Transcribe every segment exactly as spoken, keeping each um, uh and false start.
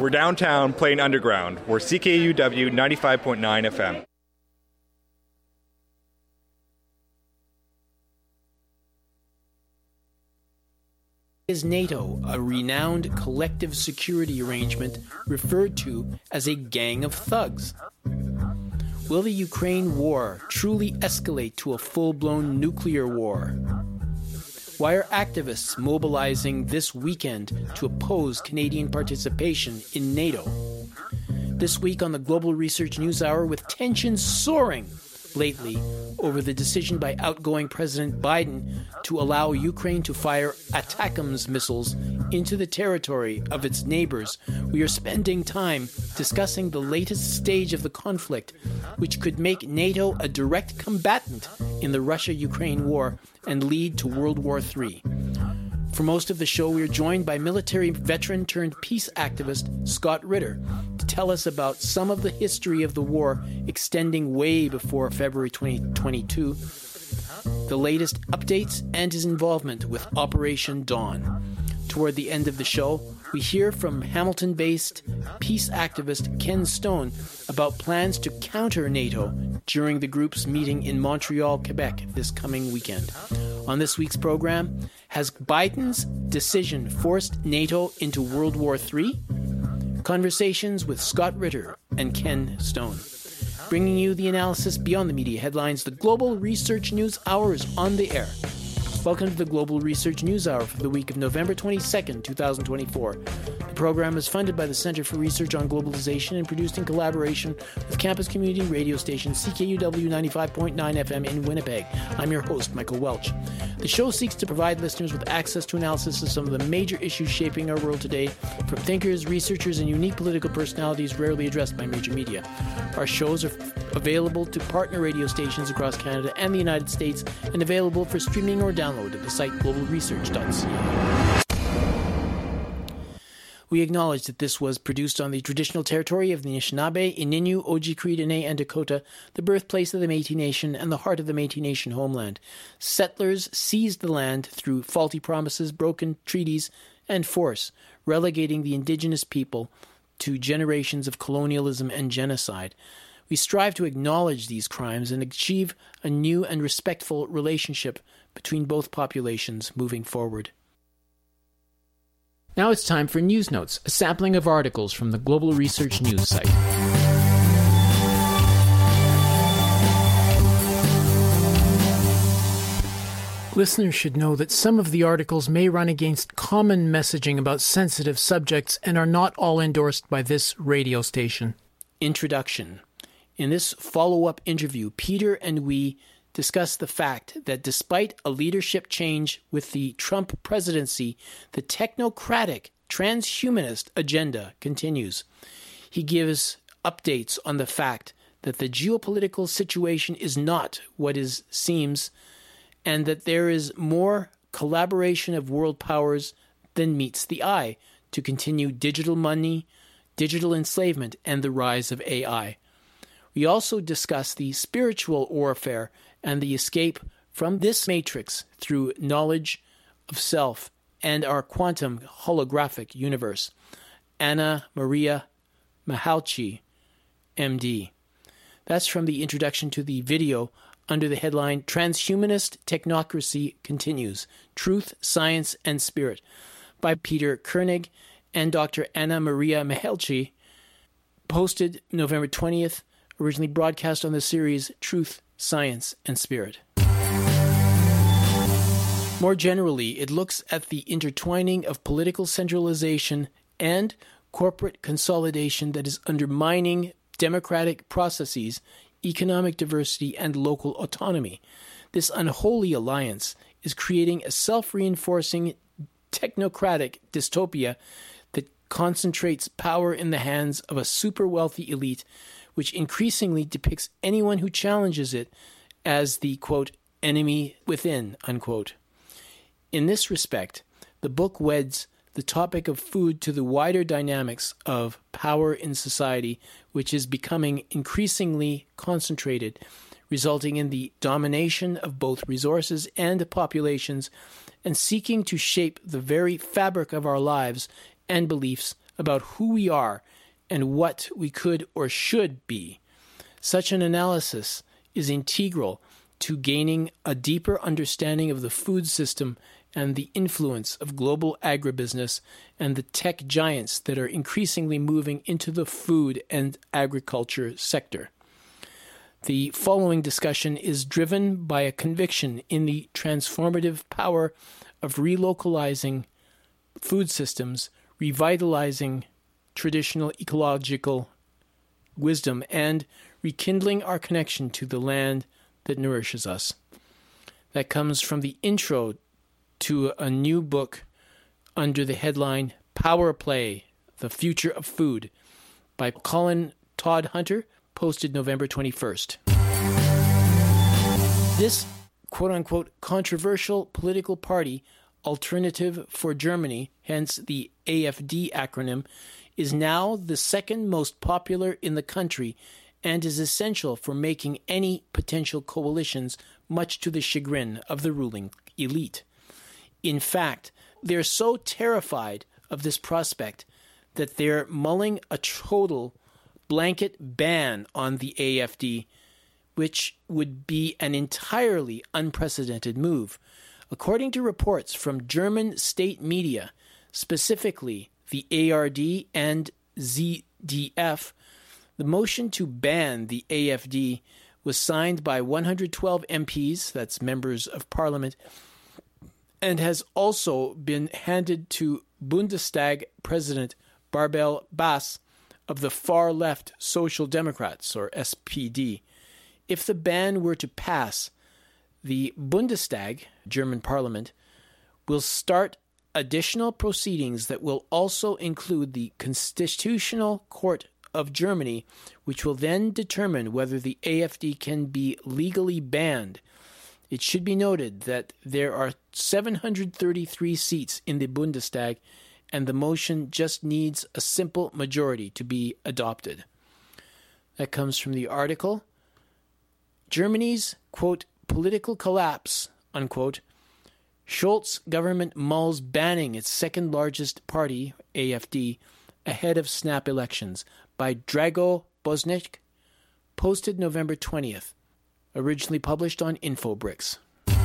We're downtown playing underground. We're C K U W ninety-five point nine F M. Is NATO a renowned collective security arrangement referred to as a gang of thugs? Will the Ukraine war truly escalate to a full-blown nuclear war? Why are activists mobilizing this weekend to oppose Canadian participation in NATO? This week on the Global Research News Hour, with tensions soaring lately over the decision by outgoing President Biden to allow Ukraine to fire ATACMS missiles into the territory of its neighbors, we are spending time discussing the latest stage of the conflict, which could make NATO a direct combatant in the Russia-Ukraine war and lead to World War Three. For most of the show, we are joined by military veteran turned peace activist Scott Ritter to tell us about some of the history of the war extending way before February twenty twenty-two, the latest updates, and his involvement with Operation Dawn. Toward the end of the show, we hear from Hamilton-based peace activist Ken Stone about plans to counter NATO during the group's meeting in Montreal, Quebec this coming weekend. On this week's program, has Biden's decision forced NATO into World War Three? Conversations with Scott Ritter and Ken Stone. Bringing you the analysis beyond the media headlines, the Global Research News Hour is on the air. Welcome to the Global Research News Hour for the week of November twenty-second, twenty twenty-four. The program is funded by the Center for Research on Globalization and produced in collaboration with campus community radio station C K U W ninety-five point nine F M in Winnipeg. I'm your host, Michael Welch. The show seeks to provide listeners with access to analysis of some of the major issues shaping our world today, from thinkers, researchers, and unique political personalities rarely addressed by major media. Our shows are available to partner radio stations across Canada and the United States, and available for streaming or download at the site global research dot c a. We acknowledge that this was produced on the traditional territory of the Anishinaabe, Ininu, Oji-Cree, Dene, and Dakota, the birthplace of the Métis Nation and the heart of the Métis Nation homeland. Settlers seized the land through faulty promises, broken treaties, and force, relegating the Indigenous people to generations of colonialism and genocide. We strive to acknowledge these crimes and achieve a new and respectful relationship between both populations moving forward. Now it's time for News Notes, a sampling of articles from the Global Research News site. Listeners should know that some of the articles may run against common messaging about sensitive subjects and are not all endorsed by this radio station. Introduction. In this follow-up interview, Peter and we discuss the fact that despite a leadership change with the Trump presidency, the technocratic transhumanist agenda continues. He gives updates on the fact that the geopolitical situation is not what it seems, and that there is more collaboration of world powers than meets the eye to continue digital money, digital enslavement, and the rise of A I. We also discuss the spiritual warfare and the escape from this matrix through knowledge of self and our quantum holographic universe. Anna Maria Mihalcea, M D. That's from the introduction to the video under the headline Transhumanist Technocracy Continues, Truth, Science, and Spirit by Peter Koenig and Doctor Anna Maria Mihalcea, posted November twentieth, originally broadcast on the series Truth, Science, and Spirit. More generally, it looks at the intertwining of political centralization and corporate consolidation that is undermining democratic processes, economic diversity, and local autonomy. This unholy alliance is creating a self-reinforcing technocratic dystopia that concentrates power in the hands of a super-wealthy elite, which increasingly depicts anyone who challenges it as the, quote, enemy within, unquote. In this respect, the book weds the topic of food to the wider dynamics of power in society, which is becoming increasingly concentrated, resulting in the domination of both resources and populations, and seeking to shape the very fabric of our lives and beliefs about who we are and what we could or should be. Such an analysis is integral to gaining a deeper understanding of the food system and the influence of global agribusiness and the tech giants that are increasingly moving into the food and agriculture sector. The following discussion is driven by a conviction in the transformative power of relocalizing food systems, revitalizing traditional ecological wisdom, and rekindling our connection to the land that nourishes us. That comes from the intro to a new book under the headline Power Play, The Future of Food by Colin Todd Hunter, posted November twenty-first. This quote-unquote controversial political party, Alternative for Germany, hence the A F D acronym, is now the second most popular in the country and is essential for making any potential coalitions, much to the chagrin of the ruling elite. In fact, they're so terrified of this prospect that they're mulling a total blanket ban on the A F D, which would be an entirely unprecedented move. According to reports from German state media, specifically the A R D and Z D F, the motion to ban the A F D was signed by one hundred twelve M Ps, that's members of parliament, and has also been handed to Bundestag President Barbel Bass of the far-left Social Democrats, or S P D. If the ban were to pass, the Bundestag, German parliament, will start additional proceedings that will also include the Constitutional Court of Germany, which will then determine whether the A F D can be legally banned. It should be noted that there are seven hundred thirty-three seats in the Bundestag, and the motion just needs a simple majority to be adopted. That comes from the article. Germany's, quote, political collapse, unquote. Scholz government mulls banning its second largest party, A F D, ahead of snap elections, by Drago Bosniak, posted November twentieth, originally published on Infobricks.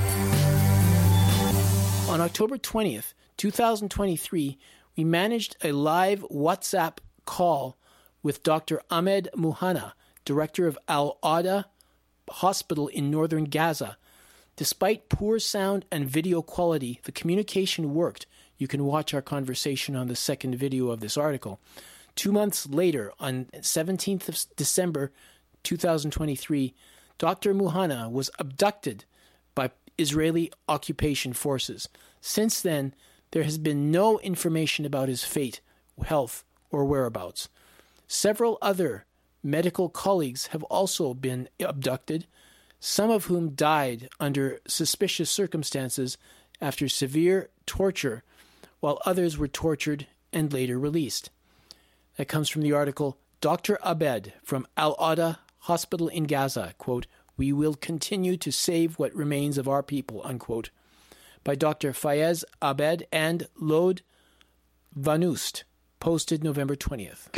On October twentieth, twenty twenty-three, we managed a live WhatsApp call with Doctor Ahmed Muhanna, director of Al-Adha Hospital in northern Gaza. Despite poor sound and video quality, the communication worked. You can watch our conversation on the second video of this article. Two months later, on seventeenth of December twenty twenty-three, Doctor Muhanna was abducted by Israeli occupation forces. Since then, there has been no information about his fate, health, or whereabouts. Several other medical colleagues have also been abducted, some of whom died under suspicious circumstances after severe torture, while others were tortured and later released. That comes from the article, Doctor Abed from Al-Adha Hospital in Gaza, quote, "We will continue to save what remains of our people," unquote, by Doctor Fayez Abed and Lod Vanust, posted November twentieth.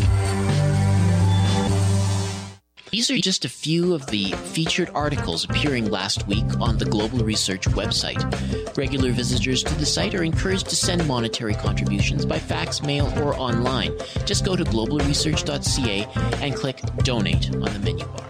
These are just a few of the featured articles appearing last week on the Global Research website. Regular visitors to the site are encouraged to send monetary contributions by fax, mail, or online. Just go to global research dot c a and click Donate on the menu bar.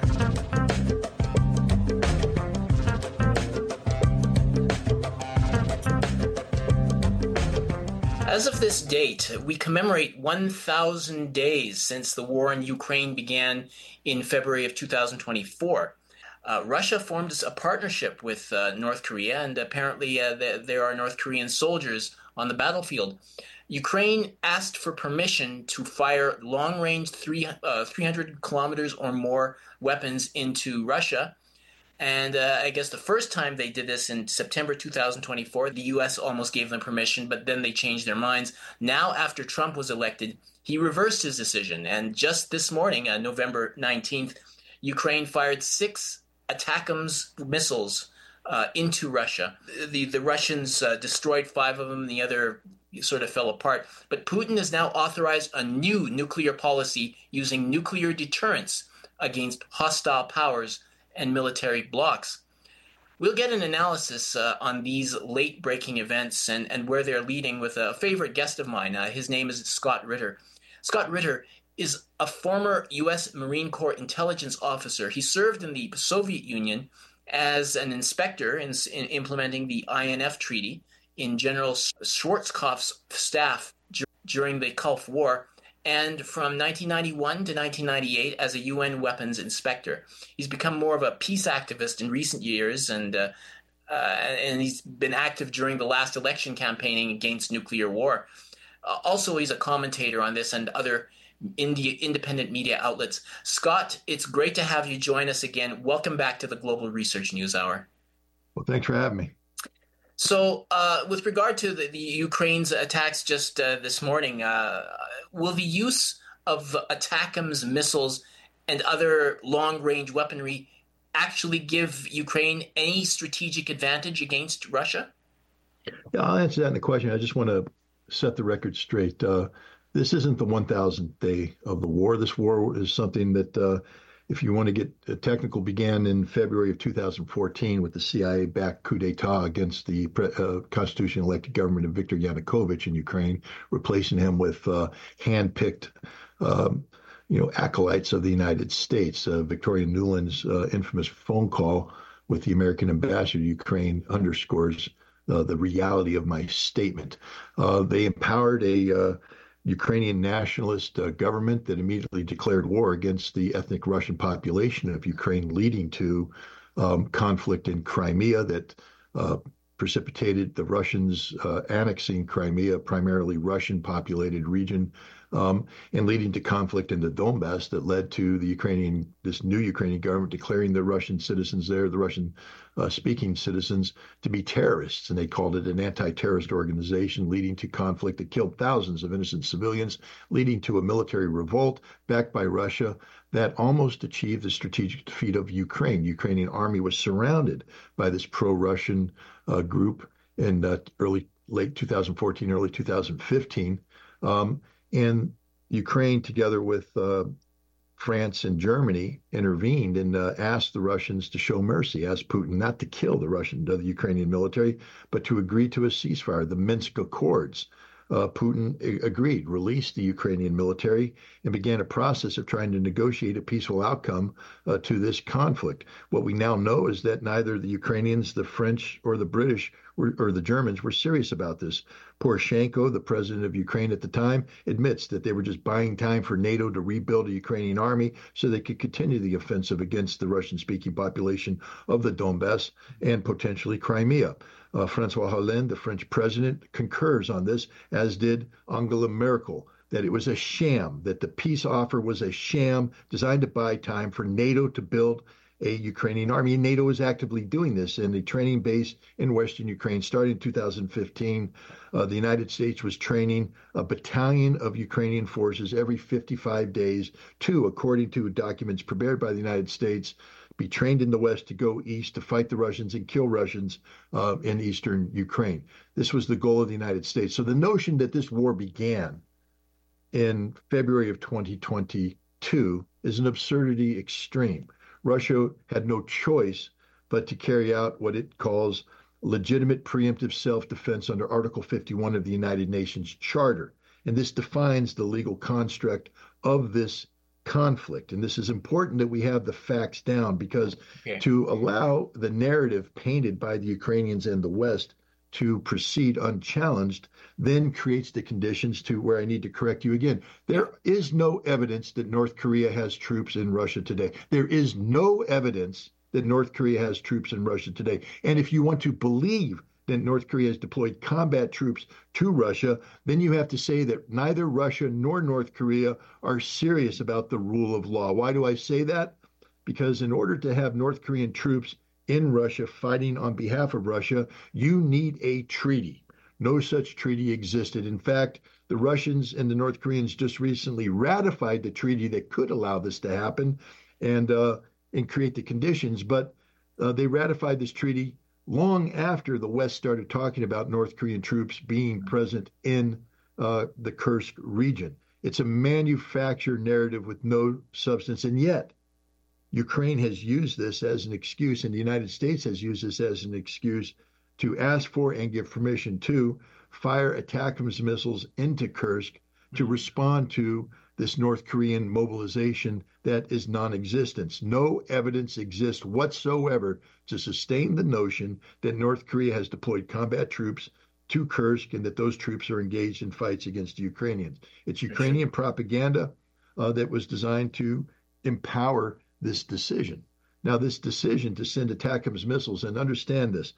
As of this date, we commemorate one thousand days since the war in Ukraine began in February of two thousand twenty-four. Uh, Russia formed a partnership with uh, North Korea, and apparently uh, th- there are North Korean soldiers on the battlefield. Ukraine asked for permission to fire long-range three, uh, three hundred kilometers or more weapons into Russia. And uh, I guess the first time they did this in September two thousand twenty-four, the U S almost gave them permission, but then they changed their minds. Now, after Trump was elected, he reversed his decision. And just this morning, uh, November nineteenth, Ukraine fired six ATACMS missiles uh, into Russia. The, the Russians uh, destroyed five of them, the other sort of fell apart. But Putin has now authorized a new nuclear policy using nuclear deterrence against hostile powers and military blocs. We'll get an analysis uh, on these late-breaking events and, and where they're leading with a favorite guest of mine. Uh, his name is Scott Ritter. Scott Ritter is a former U S Marine Corps intelligence officer. He served in the Soviet Union as an inspector in, in implementing the I N F Treaty in General Schwarzkopf's staff dur- during the Gulf War, and from nineteen ninety-one to nineteen ninety-eight as a U N weapons inspector. He's become more of a peace activist in recent years, and uh, uh, and he's been active during the last election campaigning against nuclear war. Uh, also, he's a commentator on this and other India, independent media outlets. Scott, it's great to have you join us again. Welcome back to the Global Research News Hour. Well, thanks for having me. So, uh, with regard to the, the Ukraine's attacks just uh, this morning, uh, will the use of ATACMS missiles and other long-range weaponry actually give Ukraine any strategic advantage against Russia? Yeah, I'll answer that in the question. I just want to set the record straight. Uh, this isn't the one thousandth day of the war. This war is something that, uh, if you want to get uh, technical, began in February of two thousand fourteen with the C I A-backed coup d'etat against the uh, constitutionally elected government of Viktor Yanukovych in Ukraine, replacing him with uh, hand-picked um, you know, acolytes of the United States. Uh, Victoria Nuland's uh, infamous phone call with the American ambassador to Ukraine underscores uh, the reality of my statement. Uh, they empowered a uh, Ukrainian nationalist uh, government that immediately declared war against the ethnic Russian population of Ukraine, leading to um, conflict in Crimea that uh, precipitated the Russians uh, annexing Crimea, primarily Russian-populated region, um, and leading to conflict in the Donbass that led to the Ukrainian, this new Ukrainian government declaring the Russian citizens there, the Russian-speaking uh, citizens, to be terrorists, and they called it an anti-terrorist organization, leading to conflict that killed thousands of innocent civilians, leading to a military revolt backed by Russia that almost achieved the strategic defeat of Ukraine. The Ukrainian army was surrounded by this pro-Russian uh, group in uh, early, late two thousand fourteen, early two thousand fifteen. Um, and Ukraine, together with uh, France and Germany, intervened and uh, asked the Russians to show mercy, asked Putin not to kill the Russian, the Ukrainian military, but to agree to a ceasefire, the Minsk Accords. Uh, Putin a- agreed, released the Ukrainian military, and began a process of trying to negotiate a peaceful outcome uh, to this conflict. What we now know is that neither the Ukrainians, the French, or the British were, or the Germans were serious about this. Poroshenko, the president of Ukraine at the time, admits that they were just buying time for NATO to rebuild a Ukrainian army so they could continue the offensive against the Russian-speaking population of the Donbass and potentially Crimea. Uh, Francois Hollande, the French president, concurs on this, as did Angela Merkel, that it was a sham, that the peace offer was a sham designed to buy time for NATO to build a Ukrainian army. And NATO is actively doing this in the training base in Western Ukraine. Starting in two thousand fifteen, uh, the United States was training a battalion of Ukrainian forces every fifty-five days to, according to documents prepared by the United States, be trained in the West to go east to fight the Russians and kill Russians uh, in eastern Ukraine. This was the goal of the United States. So the notion that this war began in February of twenty twenty-two is an absurdity extreme. Russia had no choice but to carry out what it calls legitimate preemptive self-defense under Article fifty-one of the United Nations Charter. And this defines the legal construct of this conflict. And this is important that we have the facts down, because okay. to allow the narrative painted by the Ukrainians and the West to proceed unchallenged then creates the conditions to where I need to correct you again. There is no evidence that North Korea has troops in Russia today. There is no evidence that North Korea has troops in Russia today. And if you want to believe that North Korea has deployed combat troops to Russia, then you have to say that neither Russia nor North Korea are serious about the rule of law. Why do I say that? Because in order to have North Korean troops in Russia fighting on behalf of Russia, you need a treaty. No such treaty existed. In fact, the Russians and the North Koreans just recently ratified the treaty that could allow this to happen and uh, and create the conditions. But uh, they ratified this treaty long after the West started talking about North Korean troops being present in uh, the Kursk region. It's a manufactured narrative with no substance, and yet Ukraine has used this as an excuse, and the United States has used this as an excuse to ask for and give permission to fire ATACMS missiles into Kursk to respond to this North Korean mobilization that is non-existent. No evidence exists whatsoever to sustain the notion that North Korea has deployed combat troops to Kursk and that those troops are engaged in fights against the Ukrainians. It's Ukrainian propaganda uh, that was designed to empower this decision. Now, this decision to send ATACMS missiles, and understand this,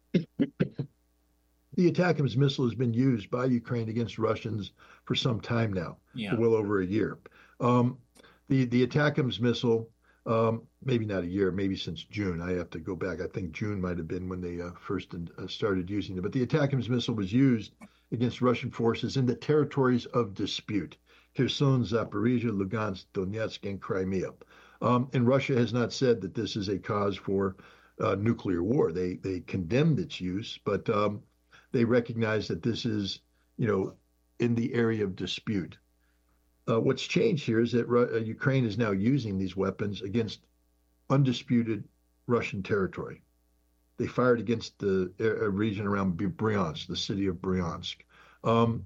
the ATACMS missile has been used by Ukraine against Russians for some time now, yeah. for well over a year. Um, the, the ATACMS missile, um, maybe not a year, maybe since June. I have to go back. I think June might have been when they uh, first uh, started using it. But the ATACMS missile was used against Russian forces in the territories of dispute: Kherson, Zaporizhia, Lugansk, Donetsk, and Crimea. Um, and Russia has not said that this is a cause for uh, nuclear war. They they condemned its use, but um, they recognize that this is, you know, in the area of dispute. Uh, what's changed here is that Ru- uh, Ukraine is now using these weapons against undisputed Russian territory. They fired against the uh, region around Bryansk, the city of Bryansk. Um,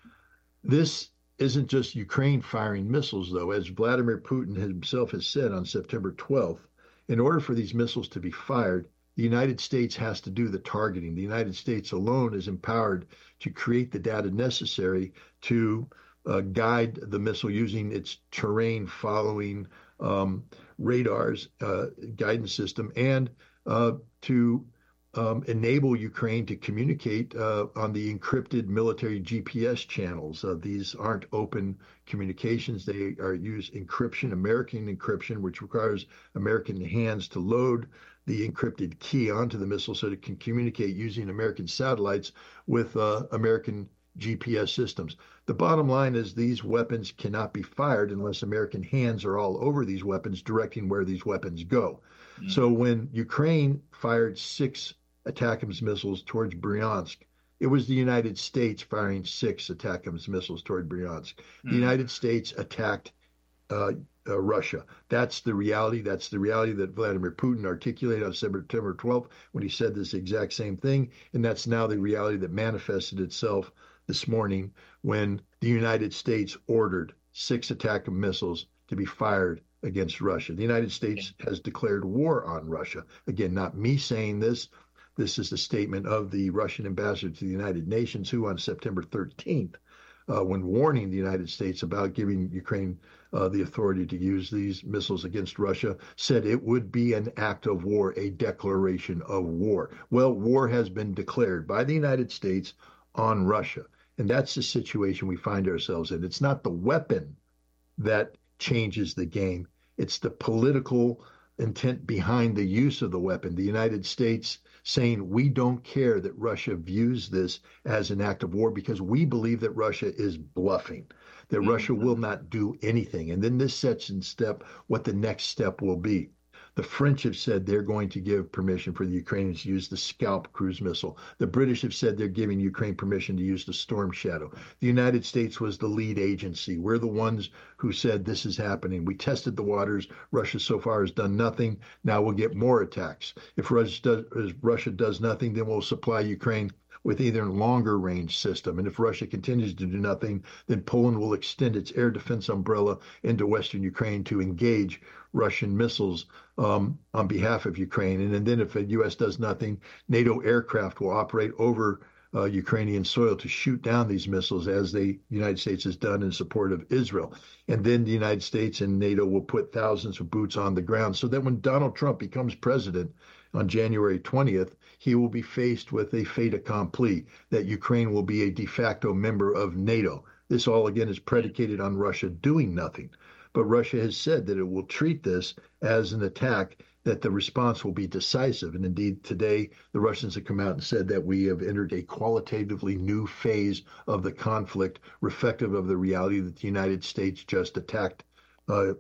this isn't just Ukraine firing missiles, though. As Vladimir Putin himself has said on September twelfth, in order for these missiles to be fired, the United States has to do the targeting. The United States alone is empowered to create the data necessary to uh, guide the missile using its terrain following um, radars, uh, guidance system, and uh, to um, enable Ukraine to communicate uh, on the encrypted military G P S channels. Uh, these aren't open communications. They are use encryption, American encryption, which requires American hands to load the encrypted key onto the missile so that it can communicate using American satellites with uh, American G P S systems. The bottom line is these weapons cannot be fired unless American hands are all over these weapons, directing where these weapons go. Mm-hmm. So when Ukraine fired six ATACMS missiles towards Bryansk, it was the United States firing six ATACMS missiles toward Bryansk. Mm-hmm. The United States attacked uh, uh, Russia. That's the reality. That's the reality that Vladimir Putin articulated on September twelfth when he said this exact same thing. And that's now the reality that manifested itself this morning when the United States ordered six ATACMS missiles to be fired against Russia. The United States has declared war on Russia. Again, not me saying this. This is the statement of the Russian ambassador to the United Nations, who on September thirteenth, uh, when warning the United States about giving Ukraine uh, the authority to use these missiles against Russia, said it would be an act of war, a declaration of war. Well, war has been declared by the United States on Russia. And that's the situation we find ourselves in. It's not the weapon that changes the game. It's the political intent behind the use of the weapon. The United States saying we don't care that Russia views this as an act of war because we believe that Russia is bluffing, that mm-hmm. Russia will not do anything. And then this sets in step what the next step will be. The French have said they're going to give permission for the Ukrainians to use the Scalp cruise missile. The British have said they're giving Ukraine permission to use the Storm Shadow. The United States was the lead agency. We're the ones who said this is happening. We tested the waters. Russia so far has done nothing. Now we'll get more attacks. If Russia does, if Russia does nothing, then we'll supply Ukraine with either a longer range system. And if Russia continues to do nothing, then Poland will extend its air defense umbrella into Western Ukraine to engage Russian missiles um, on behalf of Ukraine. And, and then if the U S does nothing, NATO aircraft will operate over uh, Ukrainian soil to shoot down these missiles, as the United States has done in support of Israel. And then the United States and NATO will put thousands of boots on the ground so that when Donald Trump becomes president on January twentieth, he will be faced with a fait accompli, that Ukraine will be a de facto member of NATO. This all, again, is predicated on Russia doing nothing. But Russia has said that it will treat this as an attack, that the response will be decisive. And indeed, today, the Russians have come out and said that we have entered a qualitatively new phase of the conflict, reflective of the reality that the United States just attacked uh,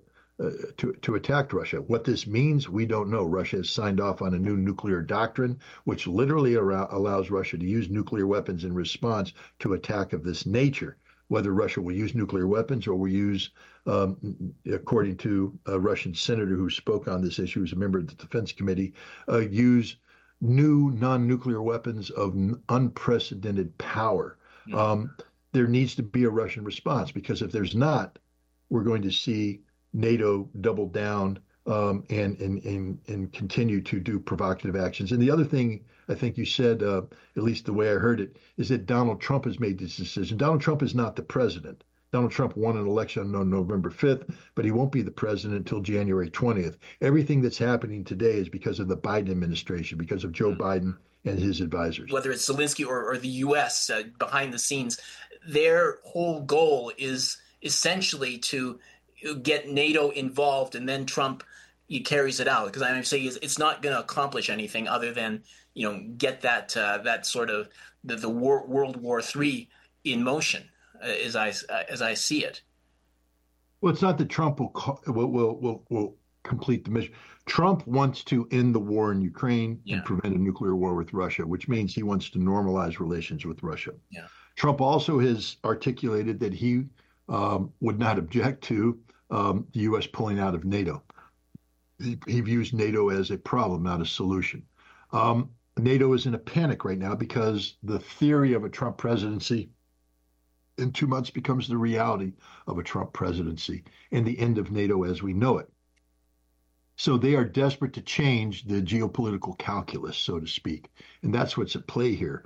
uh, to to attack Russia. What this means, we don't know. Russia has signed off on a new nuclear doctrine, which literally ar- allows Russia to use nuclear weapons in response to attack of this nature. Whether Russia will use nuclear weapons or will use, um, according to a Russian senator who spoke on this issue, who's a member of the Defense Committee, uh, use new non-nuclear weapons of unprecedented power. Mm-hmm. Um, there needs to be a Russian response, because if there's not, we're going to see NATO double down um, and, and and and continue to do provocative actions. And the other thing I think you said, uh, at least the way I heard it, is that Donald Trump has made this decision. Donald Trump is not the president. Donald Trump won an election on November fifth, but he won't be the president until January twentieth. Everything that's happening today is because of the Biden administration, because of Joe Biden and his advisors. Whether it's Zelensky or, or the U S uh, behind the scenes, their whole goal is essentially to get NATO involved, and then Trump he carries it out. Because I'm saying it's not going to accomplish anything other than, you know, get that uh, that sort of the, the war, World War Three in motion, uh, as I uh, as I see it. Well, it's not that Trump will will will will, will complete the mission. Trump wants to end the war in Ukraine yeah. and prevent a nuclear war with Russia, which means he wants to normalize relations with Russia. Yeah. Trump also has articulated that he um, would not object to um, the U S pulling out of NATO. He, he views NATO as a problem, not a solution. Um, NATO is in a panic right now because the theory of a Trump presidency in two months becomes the reality of a Trump presidency and the end of NATO as we know it. So they are desperate to change the geopolitical calculus, so to speak. And that's what's at play here.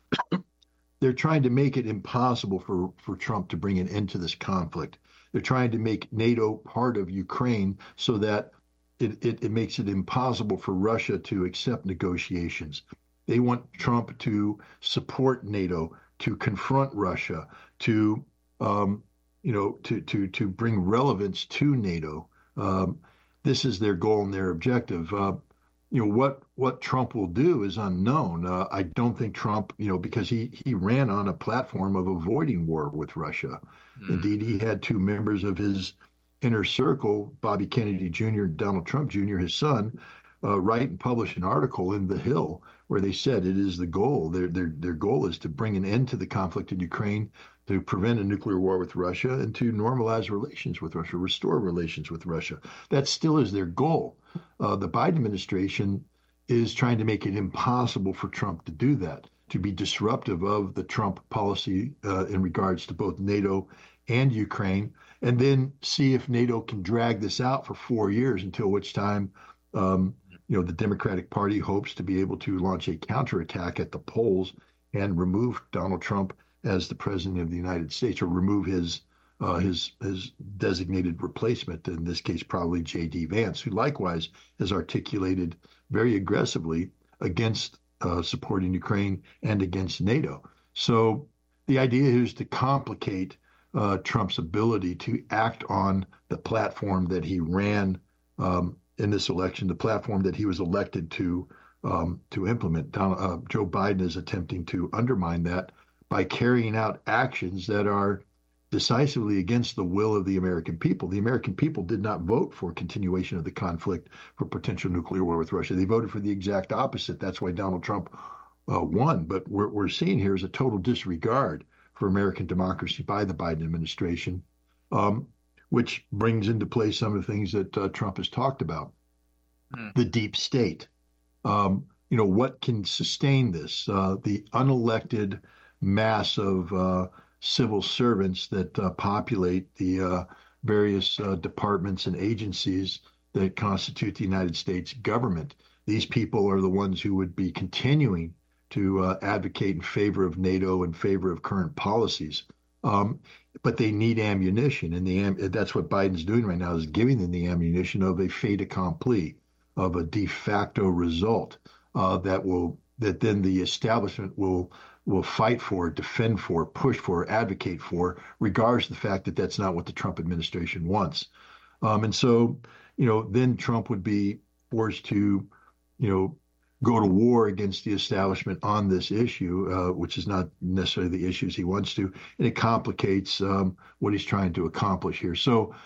They're trying to make it impossible for, for Trump to bring an end to this conflict. They're trying to make NATO part of Ukraine so that it, it, it makes it impossible for Russia to accept negotiations. They want Trump to support NATO, to confront Russia, to um, you know, to to to bring relevance to NATO. Um, this is their goal and their objective. Uh, you know what what Trump will do is unknown. Uh, I don't think Trump, you know, because he he ran on a platform of avoiding war with Russia. Mm. Indeed, he had two members of his inner circle, Bobby Kennedy Junior and Donald Trump Junior, his son, uh, write and publish an article in The Hill where they said it is the goal. Their their their goal is to bring an end to the conflict in Ukraine, to prevent a nuclear war with Russia, and to normalize relations with Russia, restore relations with Russia. That still is their goal. Uh, the Biden administration is trying to make it impossible for Trump to do that, to be disruptive of the Trump policy uh, in regards to both NATO and Ukraine, and then see if NATO can drag this out for four years, until which time um, you know, the Democratic Party hopes to be able to launch a counterattack at the polls and remove Donald Trump as the president of the United States, or remove his uh, his his designated replacement, in this case probably J D Vance, who likewise has articulated very aggressively against uh, supporting Ukraine and against NATO. So the idea is to complicate uh, Trump's ability to act on the platform that he ran um, in this election, the platform that he was elected to um, to implement. Donald, uh, Joe Biden is attempting to undermine that by carrying out actions that are decisively against the will of the American people. The American people did not vote for continuation of the conflict, for potential nuclear war with Russia. They voted for the exact opposite. That's why Donald Trump uh, won. But what we're seeing here is a total disregard for American democracy by the Biden administration, um, which brings into play some of the things that uh, Trump has talked about. Mm. The deep state. Um, you know, what can sustain this? Uh, the unelected mass of uh, civil servants that uh, populate the uh, various uh, departments and agencies that constitute the United States government. These people are the ones who would be continuing to uh, advocate in favor of NATO, in favor of current policies. Um, but they need ammunition, and the am- that's what Biden's doing right now, is giving them the ammunition of a fait accompli, of a de facto result uh, that will that then the establishment will will fight for, defend for, push for, advocate for, regardless of the fact that that's not what the Trump administration wants. Um, and so, you know, then Trump would be forced to, you know, go to war against the establishment on this issue, uh, which is not necessarily the issues he wants to, and it complicates um, what he's trying to accomplish here. So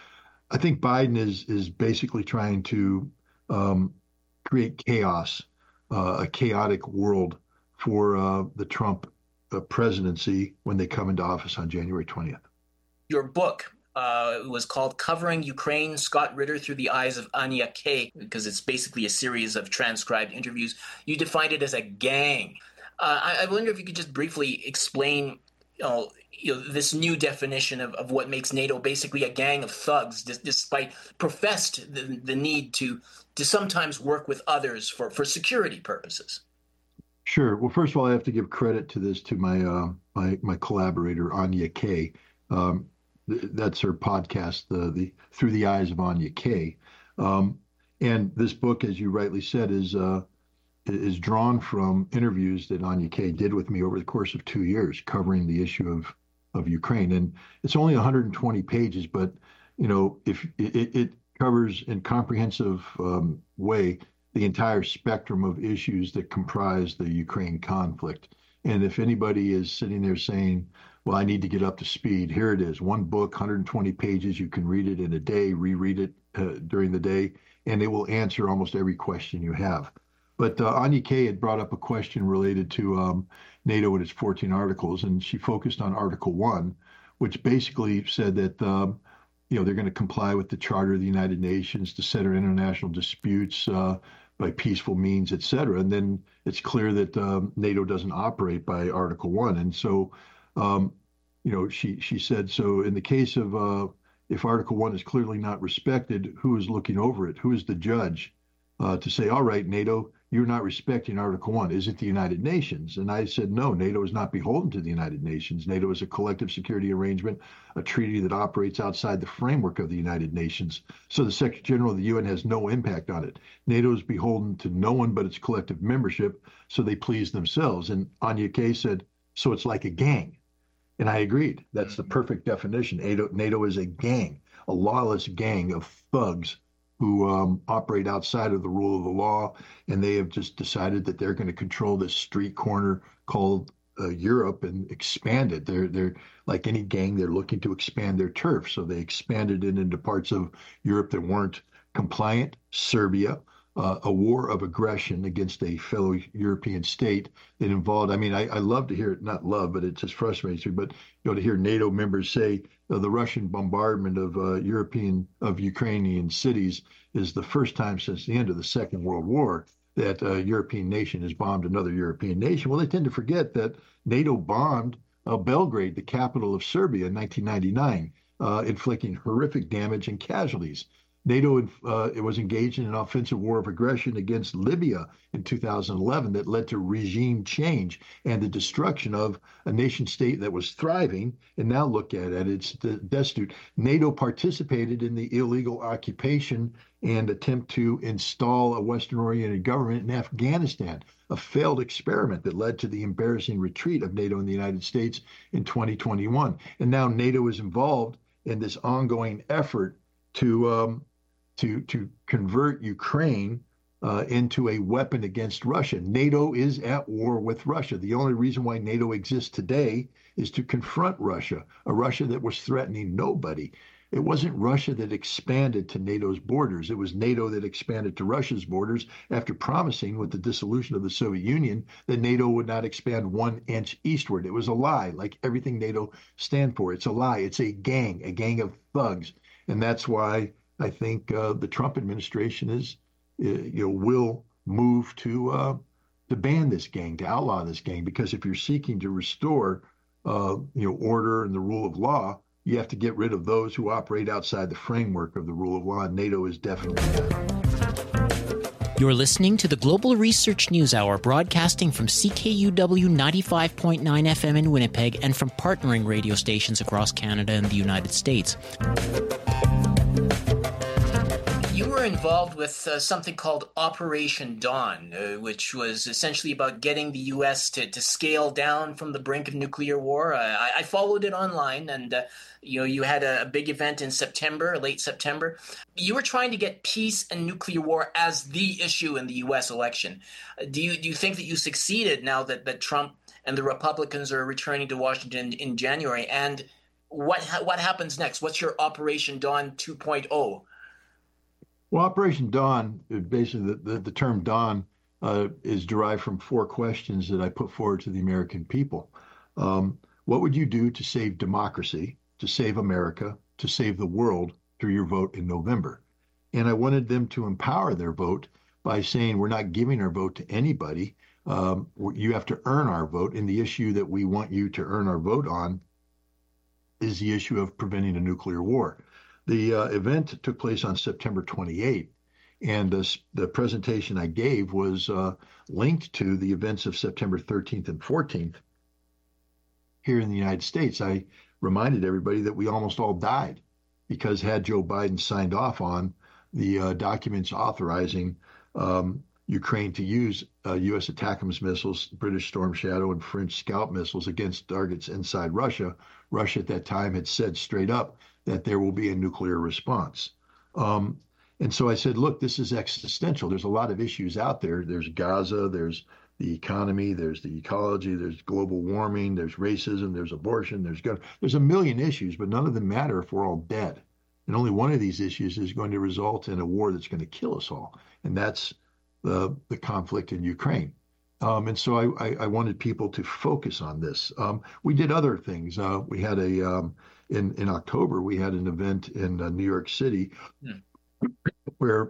I think Biden is is basically trying to um, create chaos, uh, a chaotic world for uh, the Trump uh, presidency when they come into office on January twentieth. Your book uh, was called Covering Ukraine, Scott Ritter Through the Eyes of Anya Kay, because it's basically a series of transcribed interviews. You defined it as a gang. Uh, I, I wonder if you could just briefly explain you know, you know, this new definition of, of what makes NATO basically a gang of thugs, d- despite professed the, the need to to sometimes work with others for, for security purposes. Sure. Well, first of all, I have to give credit to this to my uh, my my collaborator Anya Kay. Um, th- that's her podcast, the the Through the Eyes of Anya Kay. Um, and this book, as you rightly said, is uh, is drawn from interviews that Anya Kay did with me over the course of two years, covering the issue of of Ukraine. And it's only one hundred twenty pages, but you know, if it, it covers in comprehensive um, way the entire spectrum of issues that comprise the Ukraine conflict. And if anybody is sitting there saying, well, I need to get up to speed, here it is. One book, one hundred twenty pages. You can read it in a day, reread it uh, during the day, and it will answer almost every question you have. But uh, Anya Kay had brought up a question related to um, NATO and its fourteen articles, and she focused on Article One, which basically said that um, you know they're going to comply with the Charter of the United Nations to settle international disputes uh, by peaceful means, et cetera. And then it's clear that um, NATO doesn't operate by Article One, and so um, you know she she said so in the case of uh, if Article One is clearly not respected, who is looking over it? Who is the judge uh, to say, all right, NATO, you're not respecting Article One. Is it the United Nations? And I said, no, NATO is not beholden to the United Nations. NATO is a collective security arrangement, a treaty that operates outside the framework of the United Nations. So the Secretary General of the U N has no impact on it. NATO is beholden to no one but its collective membership, so they please themselves. And Anya Kay said, so it's like a gang. And I agreed. That's the perfect definition. NATO, NATO is a gang, a lawless gang of thugs who um, operate outside of the rule of the law, and they have just decided that they're going to control this street corner called uh, Europe and expand it. They're they're like any gang, they're looking to expand their turf, so they expanded it into parts of Europe that weren't compliant. Serbia, uh, a war of aggression against a fellow European state that involved. I mean, I, I love to hear it, not love, but it just frustrates me. But you know, to hear NATO members say, Uh, the Russian bombardment of uh, European, of Ukrainian cities is the first time since the end of the Second World War that a European nation has bombed another European nation. Well, they tend to forget that NATO bombed uh, Belgrade, the capital of Serbia, in nineteen ninety-nine, uh, inflicting horrific damage and casualties. NATO uh, it was engaged in an offensive war of aggression against Libya in two thousand eleven that led to regime change and the destruction of a nation state that was thriving. And now look at it, it's destitute. NATO participated in the illegal occupation and attempt to install a Western-oriented government in Afghanistan, a failed experiment that led to the embarrassing retreat of NATO and the United States in twenty twenty-one. And now NATO is involved in this ongoing effort to um, to to convert Ukraine uh, into a weapon against Russia. NATO is at war with Russia. The only reason why NATO exists today is to confront Russia, a Russia that was threatening nobody. It wasn't Russia that expanded to NATO's borders. It was NATO that expanded to Russia's borders after promising with the dissolution of the Soviet Union that NATO would not expand one inch eastward. It was a lie, like everything NATO stands for. It's a lie. It's a gang, a gang of thugs. And that's why I think uh, the Trump administration is, uh, you know, will move to uh, to ban this gang, to outlaw this gang, because if you're seeking to restore, uh, you know, order and the rule of law, you have to get rid of those who operate outside the framework of the rule of law. And NATO is definitely that. You're listening to the Global Research News Hour, broadcasting from C K U W ninety-five point nine F M in Winnipeg and from partnering radio stations across Canada and the United States. You were involved with uh, something called Operation Dawn, uh, which was essentially about getting the U S to, to scale down from the brink of nuclear war. Uh, I, I followed it online, and uh, you know, you had a, a big event in September, late September. You were trying to get peace and nuclear war as the issue in the U S election. Uh, do you do you think that you succeeded now that, that Trump and the Republicans are returning to Washington in January? And what ha- what happens next? What's your Operation Dawn two point oh? Well, Operation Dawn, basically the, the, the term Dawn uh, is derived from four questions that I put forward to the American people. Um, what would you do to save democracy, to save America, to save the world through your vote in November? And I wanted them to empower their vote by saying we're not giving our vote to anybody. Um, you have to earn our vote. And the issue that we want you to earn our vote on is the issue of preventing a nuclear war. The uh, event took place on September twenty-eighth, and the, the presentation I gave was uh, linked to the events of September thirteenth and fourteenth here in the United States. I reminded everybody that we almost all died because had Joe Biden signed off on the uh, documents authorizing um, Ukraine to use uh, U S ATACMS missiles, British Storm Shadow, and French Scalp missiles against targets inside Russia, Russia at that time had said straight up that there will be a nuclear response. Um, and so I said, look, this is existential. There's a lot of issues out there. There's Gaza, there's the economy, there's the ecology, there's global warming, there's racism, there's abortion, there's gun. There's a million issues, but none of them matter if we're all dead. And only one of these issues is going to result in a war that's going to kill us all. And that's the, the conflict in Ukraine. Um, and so I, I, I wanted people to focus on this. Um, we did other things. Uh, we had a, um, in, in October, we had an event in uh, New York City yeah. where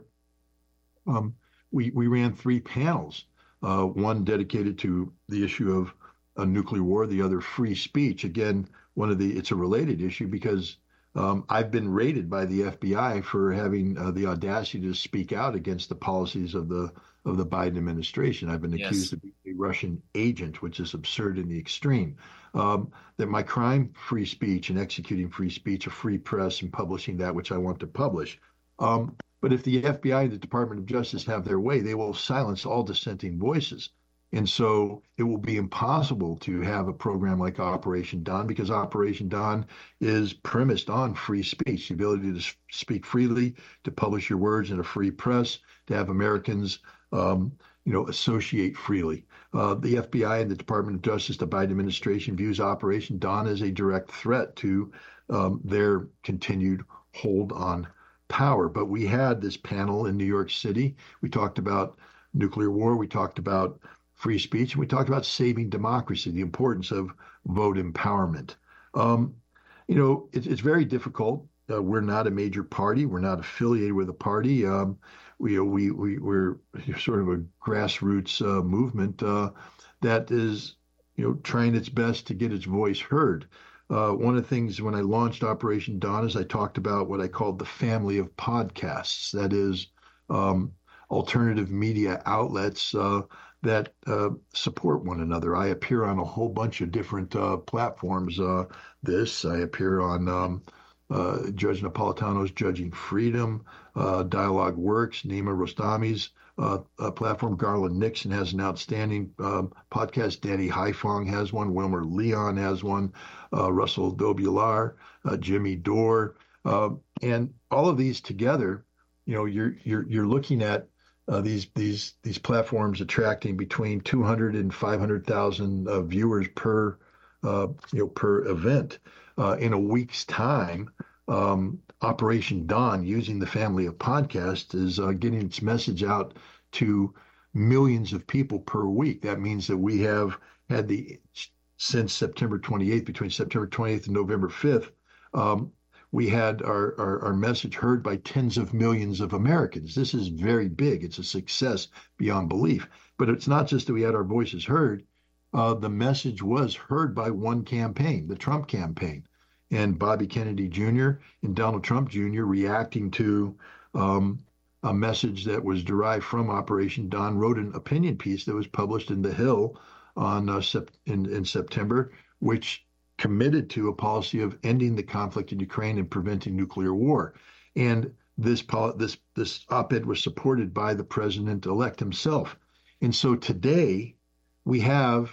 um, we, we ran three panels, uh, one dedicated to the issue of a nuclear war, the other free speech. Again, one of the, it's a related issue because Um, I've been raided by the F B I for having uh, the audacity to speak out against the policies of the of the Biden administration. I've been accused yes. of being a Russian agent, which is absurd in the extreme. Um, that my crime, free speech, and executing free speech, a free press, and publishing that which I want to publish. Um, but if the F B I and the Department of Justice have their way, they will silence all dissenting voices. And so it will be impossible to have a program like Operation Dawn because Operation Dawn is premised on free speech, the ability to speak freely, to publish your words in a free press, to have Americans, um, you know, associate freely. Uh, the F B I and the Department of Justice, the Biden administration views Operation Dawn as a direct threat to um, their continued hold on power. But we had this panel in New York City. We talked about nuclear war. We talked about free speech, and we talked about saving democracy, the importance of vote empowerment. Um, you know, it, it's very difficult. Uh, we're not a major party. We're not affiliated with a party. Um, we, we, we, we're sort of a grassroots uh, movement uh, that is, you know, trying its best to get its voice heard. Uh, one of the things when I launched Operation Dawn is I talked about what I called the family of podcasts. That is, um, alternative media outlets uh, that uh, support one another. I appear on a whole bunch of different uh, platforms. Uh, this, I appear on um, uh, Judge Napolitano's Judging Freedom, uh, Dialogue Works, Nima Rostami's uh, uh, platform. Garland Nixon has an outstanding um, podcast. Danny Haifong has one. Wilmer Leon has one. Uh, Russell Dobular, uh, Jimmy Dore. Uh, and all of these together, you know, you're you're you're looking at Uh, these these these platforms attracting between two hundred and five hundred thousand uh, viewers per uh, you know per event. Uh, in a week's time, um, Operation Dawn, using the family of podcasts, is uh, getting its message out to millions of people per week. That means that we have had the since September twenty-eighth, between September twenty-eighth and November fifth. Um, We had our, our, our message heard by tens of millions of Americans. This is very big. It's a success beyond belief. But it's not just that we had our voices heard. Uh, the message was heard by one campaign, the Trump campaign, and Bobby Kennedy Junior and Donald Trump Junior reacting to um, a message that was derived from Operation Dawn, wrote an opinion piece that was published in The Hill on uh, sep- in, in September, which committed to a policy of ending the conflict in Ukraine and preventing nuclear war. And this this this op-ed was supported by the president-elect himself. And so today we have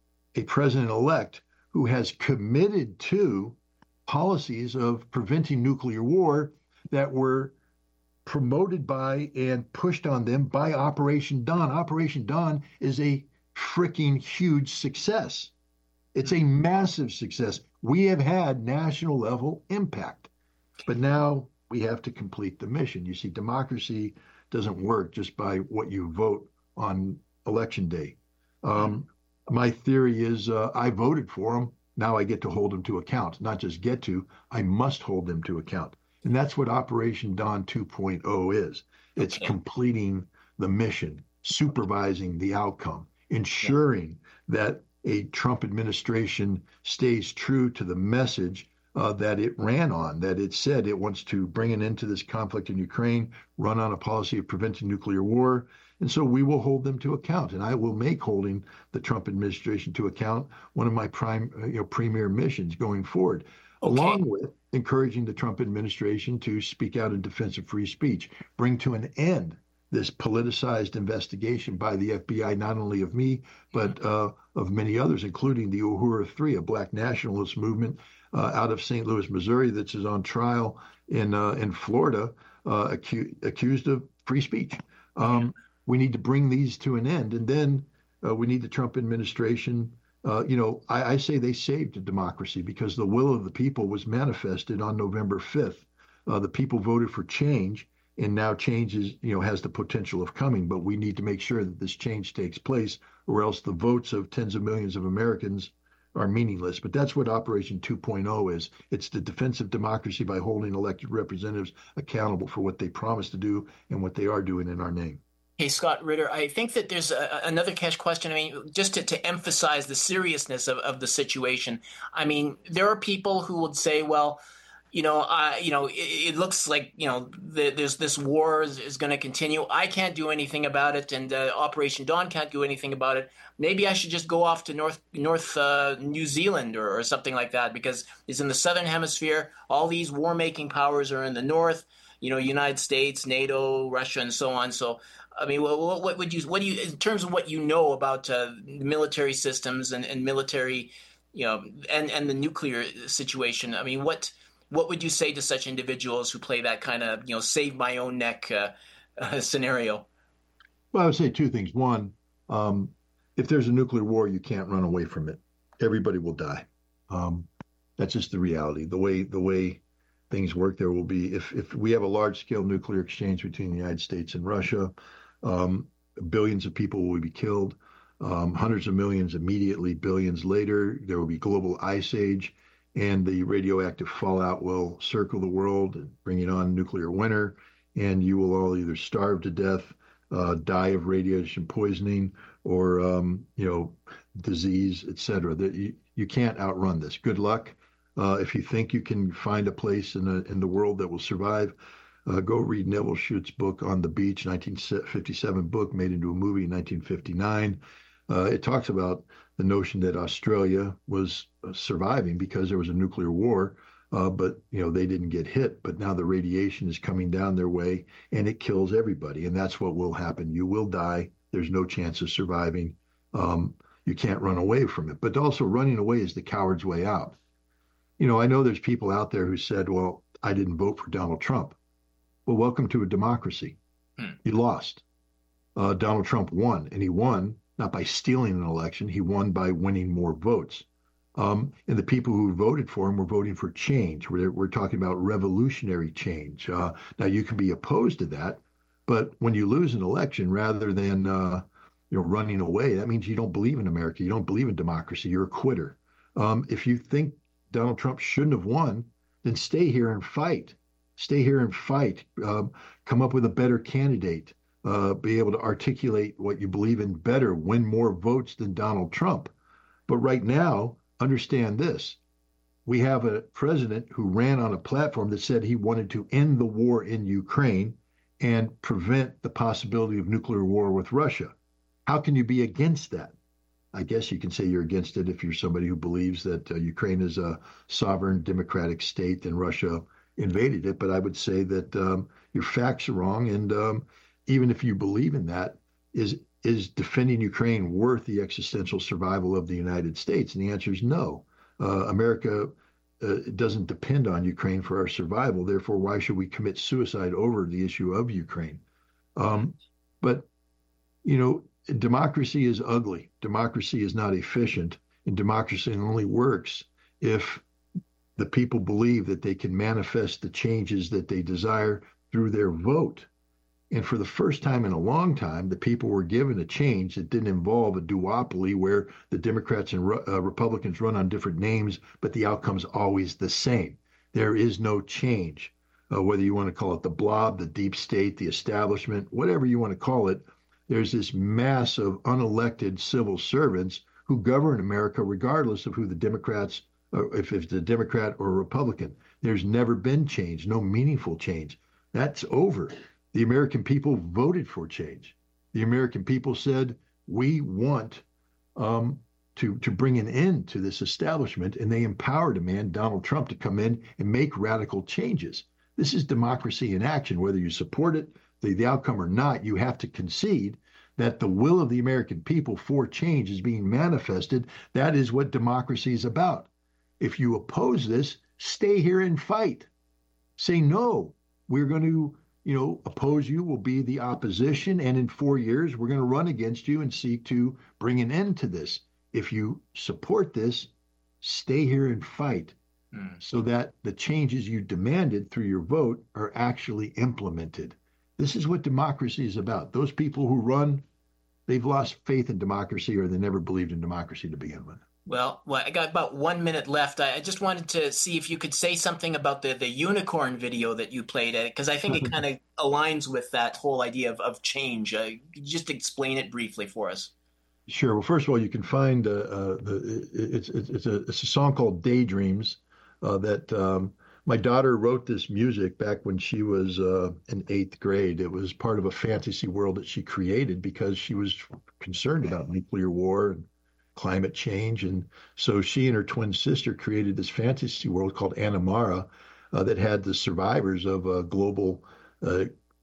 a president-elect who has committed to policies of preventing nuclear war that were promoted by and pushed on them by Operation Dawn. Operation Dawn is a freaking huge success. It's a massive success. We have had national level impact, but now we have to complete the mission. You see, democracy doesn't work just by what you vote on election day. Um, my theory is uh, I voted for them. Now I get to hold them to account, not just get to, I must hold them to account. And that's what Operation Dawn two point oh is. It's okay. Completing the mission, supervising the outcome, ensuring yeah. that a Trump administration stays true to the message uh, that it ran on, that it said it wants to bring an end to this conflict in Ukraine, run on a policy of preventing nuclear war. And so we will hold them to account. And I will make holding the Trump administration to account one of my prime, you know, premier missions going forward, okay. along with encouraging the Trump administration to speak out in defense of free speech, bring to an end this politicized investigation by the F B I, not only of me, but uh, of many others, including the Uhuru Three, a black nationalist movement uh, out of Saint Louis, Missouri, that is on trial in uh, in Florida, uh, acu- accused of free speech. Um, we need to bring these to an end, and then uh, we need the Trump administration. Uh, you know, I, I say they saved a democracy because the will of the people was manifested on November fifth. Uh, the people voted for change. And now change is, you know, has the potential of coming, but we need to make sure that this change takes place, or else the votes of tens of millions of Americans are meaningless. But that's what Operation two point oh is. It's the defense of democracy by holding elected representatives accountable for what they promised to do and what they are doing in our name. Hey, Scott Ritter, I think that there's a, another catch question. I mean, just to, to emphasize the seriousness of, of the situation. I mean, there are people who would say, well, You know, uh, you know, it, it looks like, you know, the, there's this war is, is going to continue. I can't do anything about it, and uh, Operation Dawn can't do anything about it. Maybe I should just go off to North North uh, New Zealand or, or something like that, because it's in the Southern Hemisphere. All these war-making powers are in the North. You know, United States, NATO, Russia, and so on. So, I mean, what, what would you, what do you, in terms of what you know about uh, military systems and, and military, you know, and and the nuclear situation? I mean, what. What would you say to such individuals who play that kind of, you know, save my own neck uh, uh, scenario? Well, I would say two things. One, um, if there's a nuclear war, you can't run away from it. Everybody will die. Um, that's just the reality. The way the way things work, there will be, if, if we have a large-scale nuclear exchange between the United States and Russia, um, billions of people will be killed, um, hundreds of millions immediately, billions later. There will be global ice age. And the radioactive fallout will circle the world, bringing on nuclear winter, and you will all either starve to death, uh, die of radiation poisoning, or um, you know, disease, et cetera. That you, you can't outrun this. Good luck. Uh, if you think you can find a place in the in the world that will survive, uh, go read Neville Shute's book On the Beach, nineteen fifty-seven book made into a movie in nineteen fifty-nine. Uh, it talks about the notion that Australia was surviving because there was a nuclear war, uh, but you know they didn't get hit. But now the radiation is coming down their way, and it kills everybody. And that's what will happen. You will die. There's no chance of surviving. Um, you can't run away from it. But also, running away is the coward's way out. You know, I know there's people out there who said, "Well, I didn't vote for Donald Trump." Well, welcome to a democracy. Hmm. You lost. Uh, Donald Trump won, and he won not by stealing an election. He won by winning more votes. Um, and the people who voted for him were voting for change. We're, we're talking about revolutionary change. Uh, now, you can be opposed to that, but when you lose an election, rather than uh, you know running away, that means you don't believe in America. You don't believe in democracy. You're a quitter. Um, if you think Donald Trump shouldn't have won, then stay here and fight. Stay here and fight. Um, come up with a better candidate. Uh, be able to articulate what you believe in better, win more votes than Donald Trump. But right now, understand this. We have a president who ran on a platform that said he wanted to end the war in Ukraine and prevent the possibility of nuclear war with Russia. How can you be against that? I guess you can say you're against it if you're somebody who believes that uh, Ukraine is a sovereign democratic state and Russia invaded it. But I would say that um, your facts are wrong. And um, even if you believe in that, is is defending Ukraine worth the existential survival of the United States? And the answer is no. Uh, America uh, doesn't depend on Ukraine for our survival. Therefore, why should we commit suicide over the issue of Ukraine? Um, but, you know, democracy is ugly. Democracy is not efficient. And democracy only works if the people believe that they can manifest the changes that they desire through their vote. And for the first time in a long time, the people were given a change that didn't involve a duopoly where the Democrats and uh, Republicans run on different names, but the outcome's always the same. There is no change, uh, whether you want to call it the blob, the deep state, the establishment, whatever you want to call it. There's this mass of unelected civil servants who govern America regardless of who the Democrats, or if it's a Democrat or a Republican. There's never been change, no meaningful change. That's over. The American people voted for change. The American people said, we want um, to, to bring an end to this establishment, and they empowered a man, Donald Trump, to come in and make radical changes. This is democracy in action. Whether you support it, the, the outcome or not, you have to concede that the will of the American people for change is being manifested. That is what democracy is about. If you oppose this, stay here and fight. Say, no, we're going to you know, oppose you, will be the opposition, and in four years, we're going to run against you and seek to bring an end to this. If you support this, stay here and fight mm. so that the changes you demanded through your vote are actually implemented. This is what democracy is about. Those people who run, they've lost faith in democracy, or they never believed in democracy to begin with. Well, well, I got about one minute left. I just wanted to see if you could say something about the, the unicorn video that you played, because I think it kind of aligns with that whole idea of, of change. Uh, just explain it briefly for us. Sure. Well, first of all, you can find uh, uh, the it's it's it's a it's a song called Daydreams uh, that um, my daughter wrote this music back when she was uh, in eighth grade. It was part of a fantasy world that she created because she was concerned about nuclear war and climate change. And so she and her twin sister created this fantasy world called Anamara uh, that had the survivors of a global uh,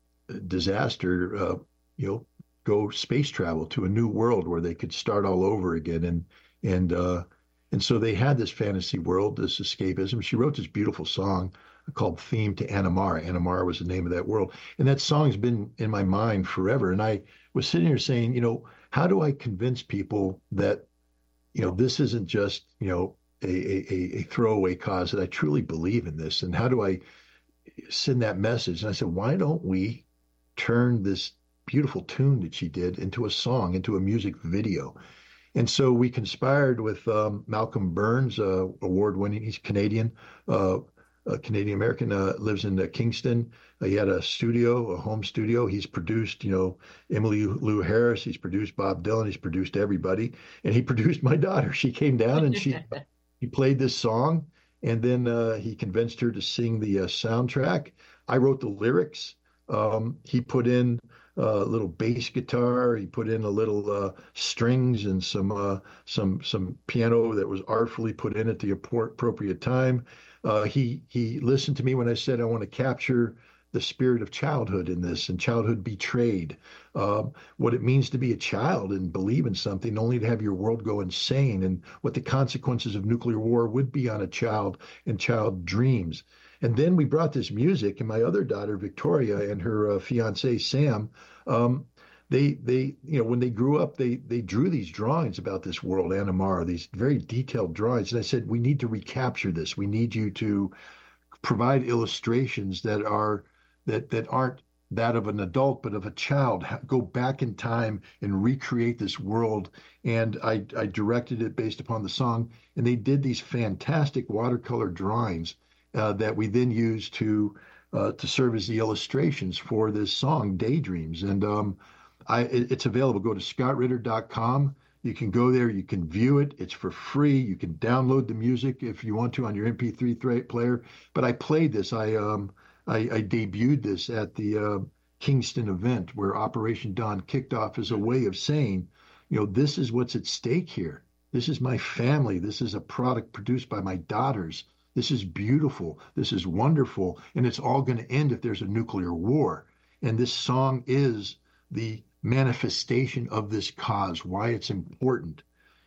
disaster, uh, you know, go space travel to a new world where they could start all over again. And, and, uh, and so they had this fantasy world, this escapism. She wrote this beautiful song called Theme to Anamara. Anamara was the name of that world. And that song's been in my mind forever. And I was sitting here saying, you know, how do I convince people that you know, this isn't just, you know, a, a, a throwaway cause, that I truly believe in this? And how do I send that message? And I said, why don't we turn this beautiful tune that she did into a song, into a music video? And so we conspired with um, Malcolm Burns, uh, award-winning, he's Canadian, uh, a Canadian American, uh, lives in uh, Kingston. Uh, he had a studio, a home studio. He's produced, you know, Emily Lou Harris. He's produced Bob Dylan. He's produced everybody, and he produced my daughter. She came down and she he played this song, and then uh, he convinced her to sing the uh, soundtrack. I wrote the lyrics. Um, he put in a little bass guitar. He put in a little uh, strings and some uh, some some piano that was artfully put in at the appropriate time. Uh, he he listened to me when I said I want to capture the spirit of childhood in this, and childhood betrayed, um, what it means to be a child and believe in something, only to have your world go insane, and what the consequences of nuclear war would be on a child and child dreams. And then we brought this music, and my other daughter, Victoria, and her uh, fiance, Sam, um, they, they, you know, when they grew up, they, they drew these drawings about this world, Anamara, these very detailed drawings. And I said, we need to recapture this. We need you to provide illustrations that are, that, that aren't that of an adult, but of a child. Go back in time and recreate this world. And I, I directed it based upon the song, and they did these fantastic watercolor drawings uh, that we then used to, uh, to serve as the illustrations for this song, Daydreams. And, um, I, it's available. Go to scott ritter dot com. You can go there. You can view it. It's for free. You can download the music if you want to on your M P three player. But I played this. I um I, I debuted this at the uh, Kingston event where Operation Dawn kicked off as a way of saying, you know, this is what's at stake here. This is my family. This is a product produced by my daughters. This is beautiful. This is wonderful. And it's all going to end if there's a nuclear war. And this song is the manifestation of this cause, why it's important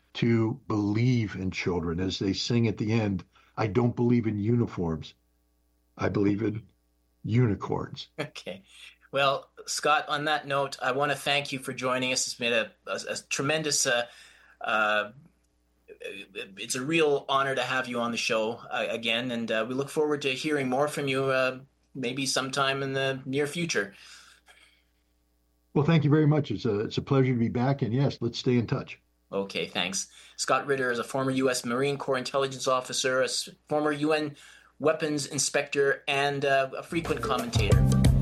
to believe in children. As they sing at the end, I don't believe in uniforms. I believe in unicorns. Okay. Well, Scott, on that note, I want to thank you for joining us. It's been a, a, a tremendous uh, uh, it's a real honor to have you on the show uh, again, and uh, we look forward to hearing more from you uh, maybe sometime in the near future. Well, thank you very much. It's a, it's a pleasure to be back, and yes, let's stay in touch. Okay, thanks. Scott Ritter is a former U S Marine Corps intelligence officer, a former U N weapons inspector, and uh, a frequent commentator.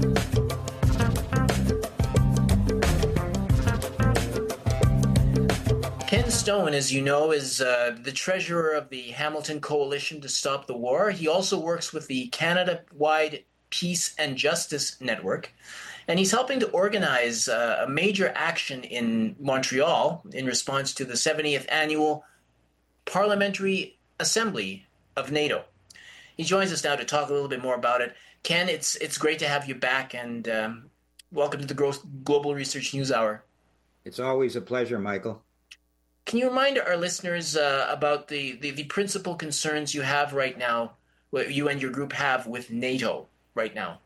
Ken Stone, as you know, is uh, the treasurer of the Hamilton Coalition to Stop the War. He also works with the Canada-wide Peace and Justice Network, and he's helping to organize uh, a major action in Montreal in response to the seventieth Annual Parliamentary Assembly of NATO. He joins us now to talk a little bit more about it. Ken, it's it's great to have you back, and um, welcome to the Global Research News Hour. It's always a pleasure, Michael. Can you remind our listeners uh, about the, the, the principal concerns you have right now, what you and your group have with NATO right now?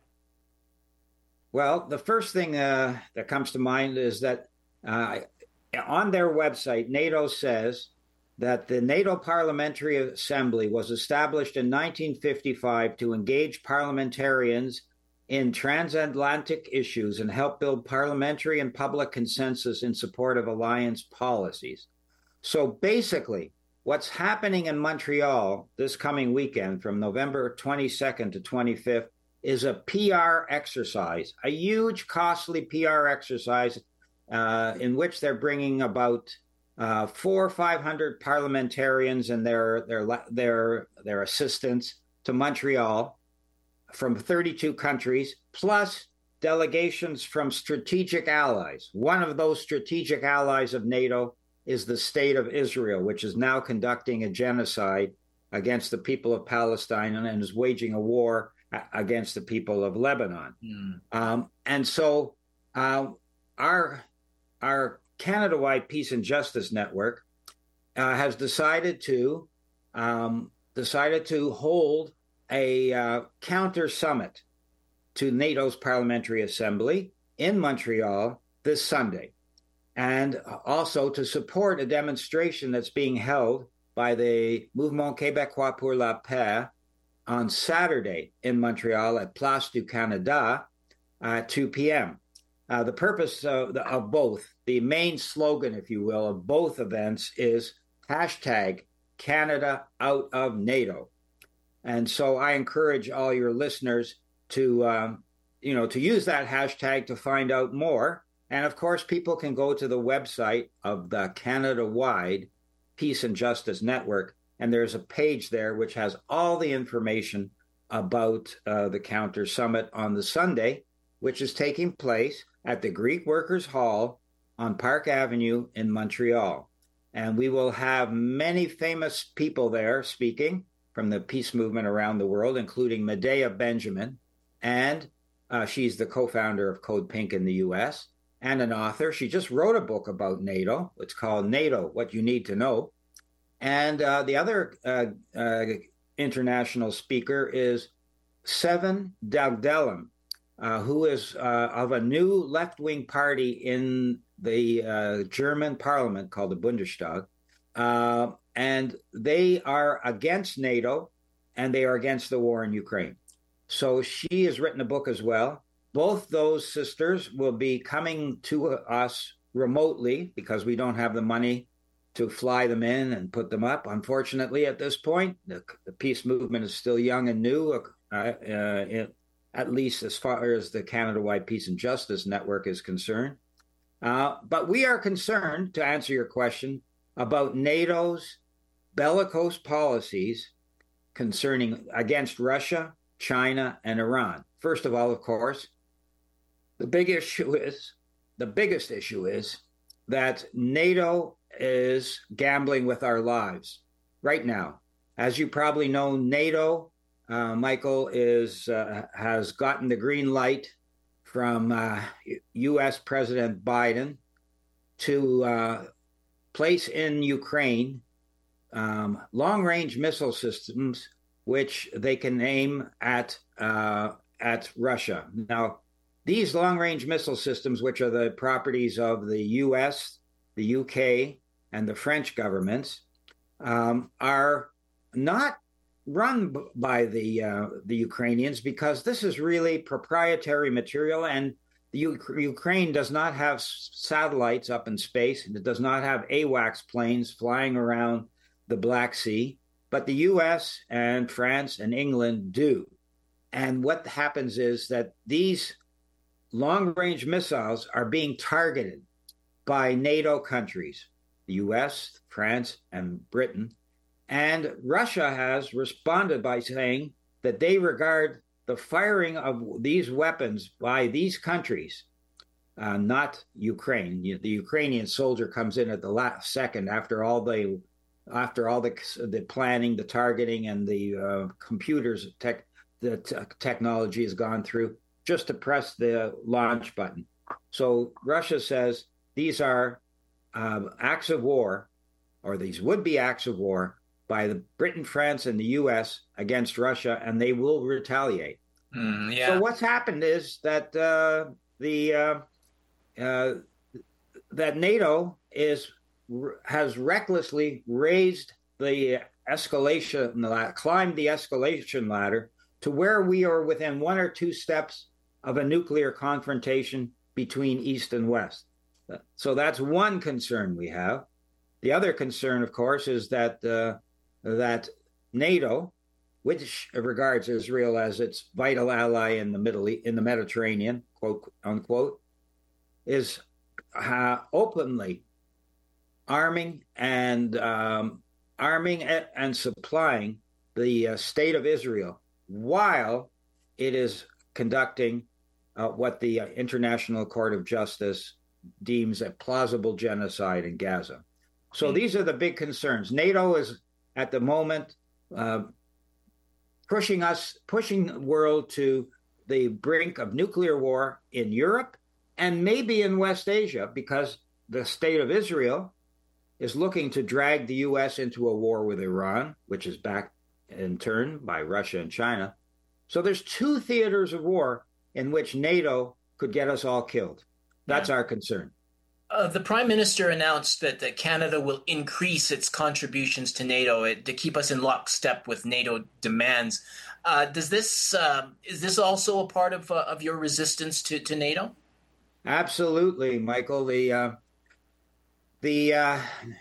Well, the first thing uh, that comes to mind is that uh, on their website, NATO says that the NATO Parliamentary Assembly was established in nineteen fifty-five to engage parliamentarians in transatlantic issues and help build parliamentary and public consensus in support of alliance policies. So basically, what's happening in Montreal this coming weekend from November twenty-second to twenty-fifth is a P R exercise, a huge, costly P R exercise uh, in which they're bringing about uh, four or five hundred parliamentarians and their their their their assistants to Montreal from thirty-two countries, plus delegations from strategic allies. One of those strategic allies of NATO is the State of Israel, which is now conducting a genocide against the people of Palestine and is waging a war against the people of Lebanon. Mm. Um, and so uh, our, our Canada-wide Peace and Justice Network uh, has decided to um, decided to hold a uh, counter summit to NATO's Parliamentary Assembly in Montreal this Sunday, and also to support a demonstration that's being held by the Mouvement Québécois pour la Paix on Saturday in Montreal at Place du Canada at two p.m. Uh, the purpose of, the, of both, the main slogan, if you will, of both events is hashtag Canada out of NATO. And so I encourage all your listeners to, um, you know, to use that hashtag to find out more. And of course, people can go to the website of the Canada-wide Peace and Justice Network, and there's a page there which has all the information about uh, the Counter Summit on the Sunday, which is taking place at the Greek Workers' Hall on Park Avenue in Montreal. And we will have many famous people there speaking from the peace movement around the world, including Medea Benjamin, and uh, she's the co-founder of Code Pink in the U S, and an author. She just wrote a book about NATO. It's called NATO, What You Need to Know. And uh, the other uh, uh, international speaker is Seven Dagdelam, uh, who is uh, of a new left-wing party in the uh, German parliament called the Bundestag. Uh, and they are against NATO, and they are against the war in Ukraine. So she has written a book as well. Both those sisters will be coming to us remotely because we don't have the money to fly them in and put them up. Unfortunately, at this point, the, the peace movement is still young and new, uh, uh, it, at least as far as the Canada-wide Peace and Justice Network is concerned. Uh, but we are concerned, to answer your question, about NATO's bellicose policies concerning against Russia, China, and Iran. First of all, of course, the big issue is, the biggest issue is that NATO is gambling with our lives right now. As you probably know, NATO, uh, Michael, is uh, has gotten the green light from uh, U S President Biden to uh, place in Ukraine um, long-range missile systems, which they can aim at uh, at Russia. Now, these long-range missile systems, which are the properties of the U S, the U K, and the French governments, um, are not run by the uh, the Ukrainians, because this is really proprietary material, and the U- Ukraine does not have satellites up in space, and it does not have AWACS planes flying around the Black Sea, but the U S and France and England do. And what happens is that these long-range missiles are being targeted by NATO countries, the U S, France, and Britain. And Russia has responded by saying that they regard the firing of these weapons by these countries, uh, not Ukraine. The Ukrainian soldier comes in at the last second after all the, after all the the planning, the targeting, and the uh, computers tech, the t- technology has gone through, just to press the launch button. So Russia says these are uh, acts of war, or these would be acts of war by the Britain, France, and the U S against Russia, and they will retaliate. Mm, yeah. So what's happened is that uh, the uh, uh, that NATO is has recklessly raised the escalation, climbed the escalation ladder to where we are within one or two steps of a nuclear confrontation between East and West. So that's one concern we have. The other concern, of course, is that uh, that NATO, which regards Israel as its vital ally in the Middle East, in the Mediterranean, quote unquote, is uh, openly arming and um, arming and supplying the uh, state of Israel while it is conducting uh, what the uh, International Court of Justice deems a plausible genocide in Gaza. So mm-hmm. these are the big concerns. NATO is at the moment uh, pushing us, pushing the world to the brink of nuclear war in Europe and maybe in West Asia, because the state of Israel is looking to drag the U S into a war with Iran, which is backed in turn by Russia and China. So there's two theaters of war in which NATO could get us all killed. That's yeah. our concern. Uh, the Prime Minister announced that, that Canada will increase its contributions to NATO it, to keep us in lockstep with NATO demands. Uh, does this uh, is this also a part of uh, of your resistance to, to NATO? Absolutely, Michael. The uh, the uh,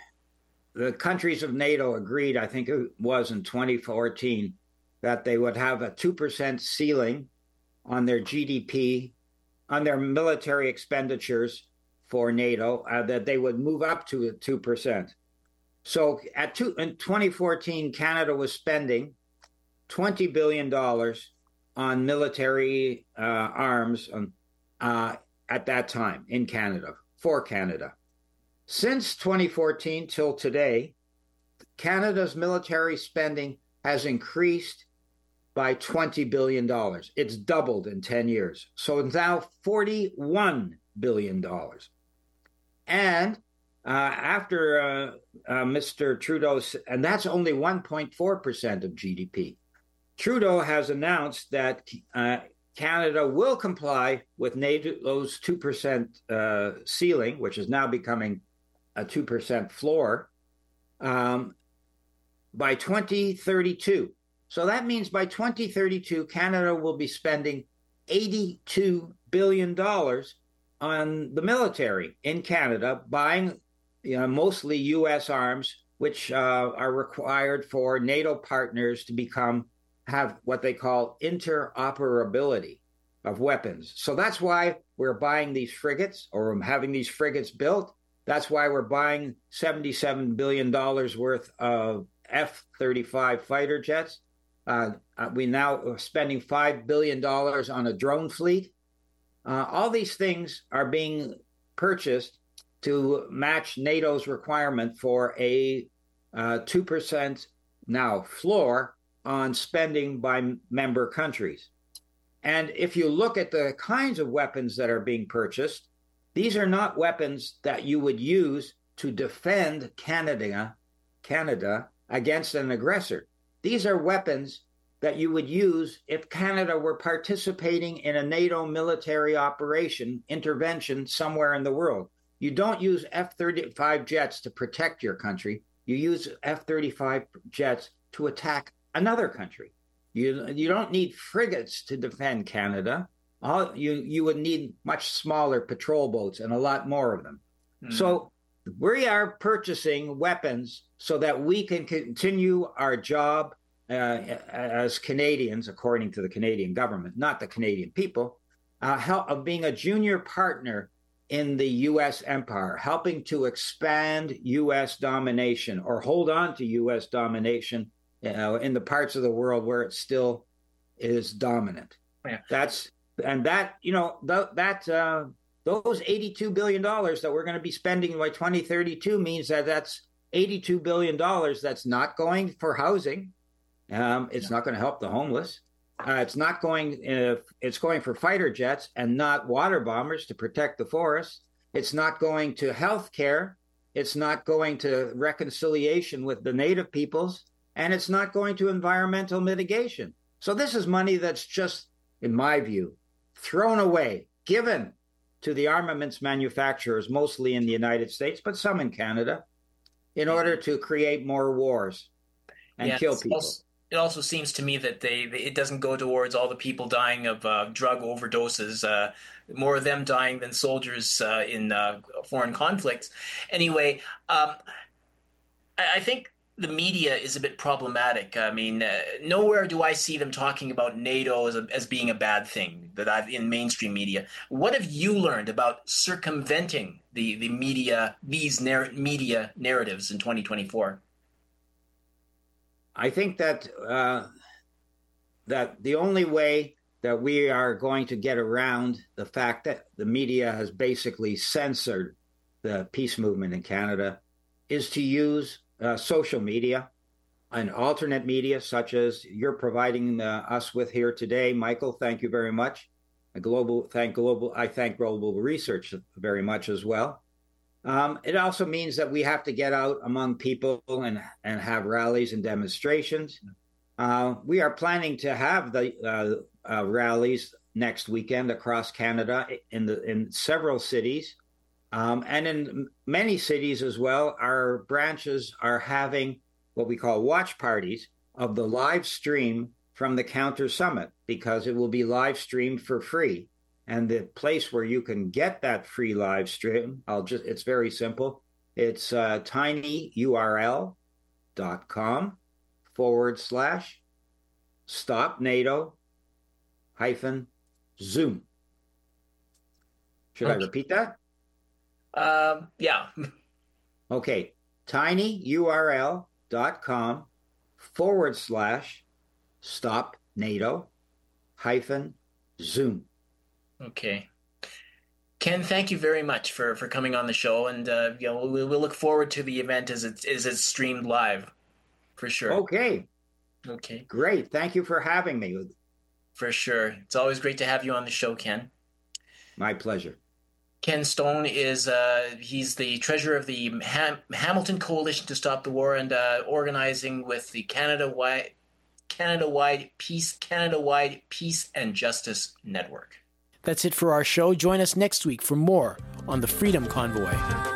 the countries of NATO agreed, I think it was in twenty fourteen, that they would have a two percent ceiling on their G D P, on their military expenditures for NATO, uh, that they would move up to two percent. So at two, in twenty fourteen, Canada was spending twenty billion dollars on military uh, arms um, uh, at that time in Canada, for Canada. Since twenty fourteen till today, Canada's military spending has increased by twenty billion dollars. It's doubled in ten years. So it's now forty-one billion dollars. And uh, after uh, uh, Mister Trudeau, and that's only one point four percent of G D P, Trudeau has announced that uh, Canada will comply with NATO's two percent uh, ceiling, which is now becoming a two percent floor, um, by twenty thirty-two. So that means by twenty thirty-two, Canada will be spending eighty-two billion dollars on the military in Canada, buying you know, mostly U S arms, which uh, are required for NATO partners to become, have what they call interoperability of weapons. So that's why we're buying these frigates, or having these frigates built. That's why we're buying seventy-seven billion dollars worth of F thirty-five fighter jets. Uh, we now are spending five billion dollars on a drone fleet. Uh, all these things are being purchased to match NATO's requirement for a uh, two percent now floor on spending by member countries. And if you look at the kinds of weapons that are being purchased, these are not weapons that you would use to defend Canada, Canada against an aggressor. These are weapons that you would use if Canada were participating in a NATO military operation, intervention somewhere in the world. You don't use F thirty-five jets to protect your country. you use F thirty-five jets to attack another country. You you don't need frigates to defend Canada. All, you you would need much smaller patrol boats and a lot more of them. Mm. So we are purchasing weapons so that we can continue our job uh, as Canadians, according to the Canadian government, not the Canadian people, uh, help, of being a junior partner in the U S empire, helping to expand U S domination or hold on to U S domination uh, in the parts of the world where it still is dominant. Yeah. That's and that you know th- that uh, those eighty-two billion dollars that we're going to be spending by twenty thirty-two means that that's eighty-two billion dollars that's not going for housing. Um, it's yeah. not going to help the homeless. Uh, it's not going. Uh, it's going for fighter jets and not water bombers to protect the forests. It's not going to health care. It's not going to reconciliation with the native peoples, and it's not going to environmental mitigation. So this is money that's just, in my view, thrown away, given to the armaments manufacturers, mostly in the United States, but some in Canada, in order to create more wars and yeah, kill people. Also, it also seems to me that they, they it doesn't go towards all the people dying of uh, drug overdoses, uh, more of them dying than soldiers uh, in uh, foreign conflicts. Anyway, um, I, I think the media is a bit problematic. I mean, uh, nowhere do I see them talking about NATO as, a, as being a bad thing that I've in mainstream media. What have you learned about circumventing the, the media, these narr- media narratives in twenty twenty-four? I think that uh, that the only way that we are going to get around the fact that the media has basically censored the peace movement in Canada is to use uh, social media and alternate media, such as you're providing uh, us with here today. Michael, thank you very much. A global, thank global, I thank Global Research very much as well. Um, it also means that we have to get out among people and, and have rallies and demonstrations. Uh, we are planning to have the uh, uh, rallies next weekend across Canada in the in several cities. Um, and in many cities as well, our branches are having what we call watch parties of the live stream from the Counter Summit, because it will be live streamed for free. And the place where you can get that free live stream, I'll just, it's very simple. It's uh, tinyurl.com forward slash stop NATO hyphen Zoom. Should okay. I repeat that? Um, yeah. Okay. tinyurl.com forward slash stop NATO hyphen Zoom. Okay. Ken, thank you very much for, for coming on the show, and uh, you know, we'll, we'll look forward to the event as it's, as it's streamed live, for sure. Okay. Okay. Great. Thank you for having me. For sure. It's always great to have you on the show, Ken. My pleasure. Ken Stone is uh, he's the treasurer of the Ham- Hamilton Coalition to Stop the War, and uh, organizing with the Canada-wide Canada-wide Peace Canada-wide Peace and Justice Network. That's it for our show. Join us next week for more on the Freedom Convoy.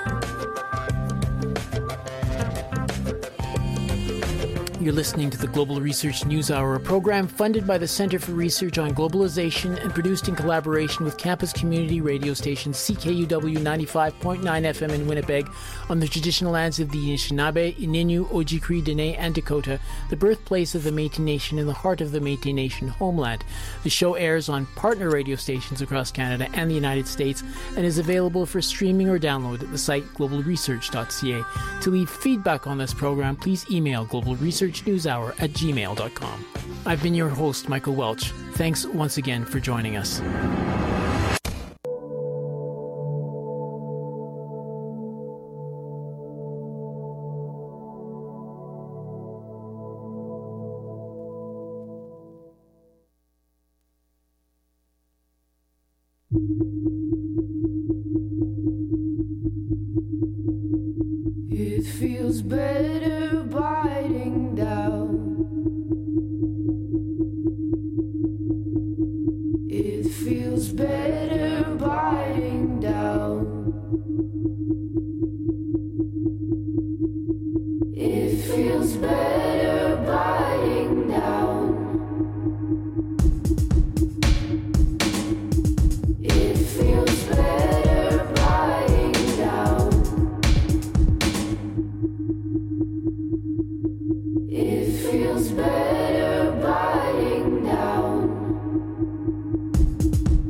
You're listening to the Global Research News Hour, a program funded by the Center for Research on Globalization and produced in collaboration with campus community radio station C K U W ninety-five point nine F M in Winnipeg on the traditional lands of the Anishinaabe, Ininu, Ojibwe, Dene, and Dakota, the birthplace of the Métis Nation in the heart of the Métis Nation homeland. The show airs on partner radio stations across Canada and the United States and is available for streaming or download at the site global research dot c a. To leave feedback on this program, please email global research news hour at gmail dot com. I've been your host, Michael Welch. Thanks once again for joining us. It feels better biting down. It feels better biting